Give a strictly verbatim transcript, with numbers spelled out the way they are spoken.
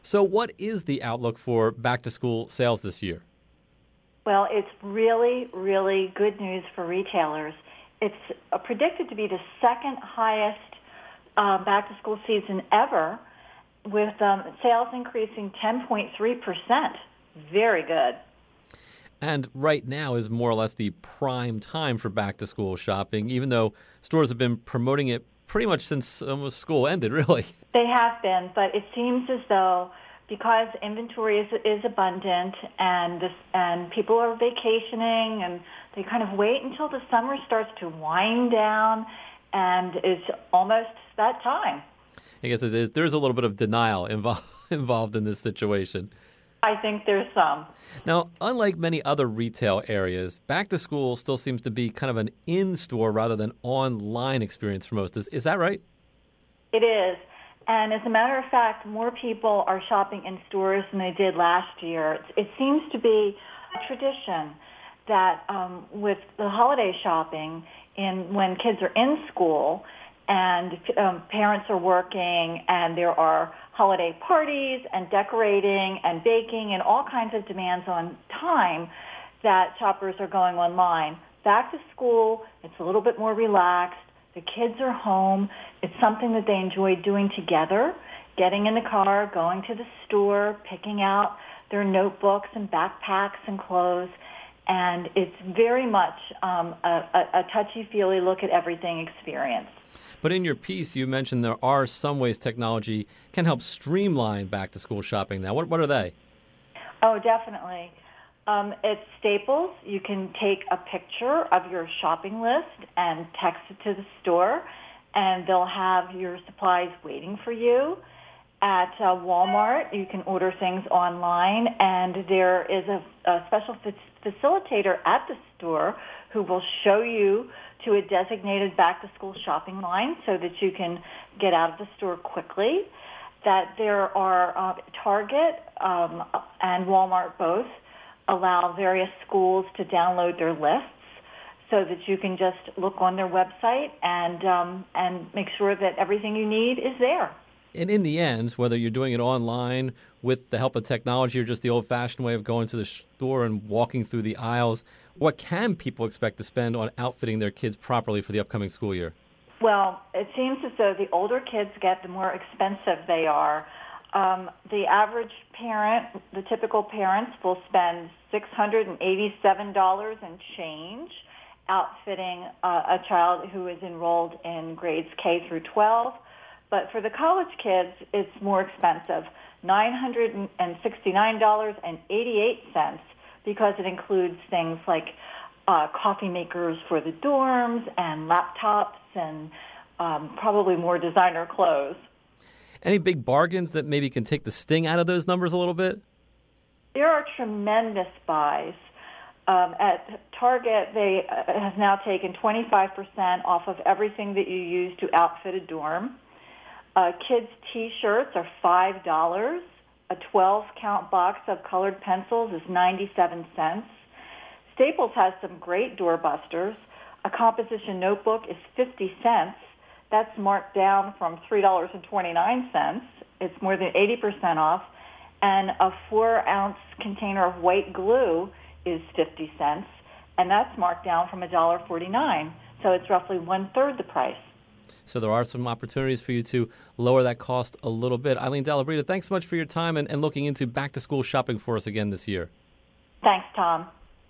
So what is the outlook for back-to-school sales this year? Well, it's really, really good news for retailers. It's uh, predicted to be the second highest uh, back-to-school season ever, with um, sales increasing ten point three percent. Very good. And right now is more or less the prime time for back-to-school shopping, even though stores have been promoting it pretty much since almost school ended, really. They have been, but it seems as though because inventory is, is abundant and this, and people are vacationing and they kind of wait until the summer starts to wind down, and it's almost that time. I guess it is, there's a little bit of denial involved involved in this situation. I think there's some. Now, unlike many other retail areas, back to school still seems to be kind of an in-store rather than online experience for most. Is, is that right? It is. And as a matter of fact, more people are shopping in stores than they did last year. It, it seems to be a tradition that um, with the holiday shopping, in when kids are in school and um, parents are working and there are holiday parties and decorating and baking and all kinds of demands on time, that shoppers are going online. Back to school, it's a little bit more relaxed. The kids are home. It's something that they enjoy doing together, getting in the car, going to the store, picking out their notebooks and backpacks and clothes. And it's very much um, a, a, a touchy-feely look at everything experience. But in your piece, you mentioned there are some ways technology can help streamline back-to-school shopping now. What, what are they? Oh, definitely. Um, at Staples, you can take a picture of your shopping list and text it to the store, and they'll have your supplies waiting for you. At uh, Walmart, you can order things online, and there is a, a special fa- facilitator at the store who will show you to a designated back-to-school shopping line so that you can get out of the store quickly. That there are uh, Target um, and Walmart both allow various schools to download their lists so that you can just look on their website and um, and make sure that everything you need is there. And in the end, whether you're doing it online with the help of technology or just the old-fashioned way of going to the store and walking through the aisles, what can people expect to spend on outfitting their kids properly for the upcoming school year? Well, it seems as though the older kids get, the more expensive they are. Um, the average parent, the typical parents, will spend six hundred eighty-seven dollars and change outfitting uh, a child who is enrolled in grades K through twelve. But for the college kids, it's more expensive, nine hundred sixty-nine dollars and eighty-eight cents, because it includes things like uh, coffee makers for the dorms and laptops and um, probably more designer clothes. Any big bargains that maybe can take the sting out of those numbers a little bit? There are tremendous buys. Um, at Target, they uh, have now taken twenty-five percent off of everything that you use to outfit a dorm. Uh, kids' T-shirts are five dollars. A twelve-count box of colored pencils is ninety-seven cents. Staples has some great doorbusters. A composition notebook is fifty cents. That's marked down from three dollars and twenty-nine cents. It's more than eighty percent off. And a four-ounce container of white glue is fifty cents, and that's marked down from one dollar and forty-nine cents. So it's roughly one-third the price. So there are some opportunities for you to lower that cost a little bit. Eileen Della Brita, thanks so much for your time and, and looking into back-to-school shopping for us again this year. Thanks, Tom.